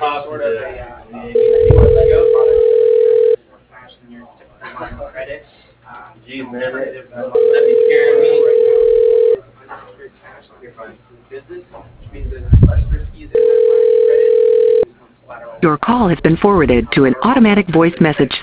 sort of a products that are more cash than your typical line of credit. Jeez, man, Alternatives that be scaring me. right now unsecured cash on your business, which means there's less risk using that line of credit. Use more collateral. Your call has been forwarded to an automatic voice message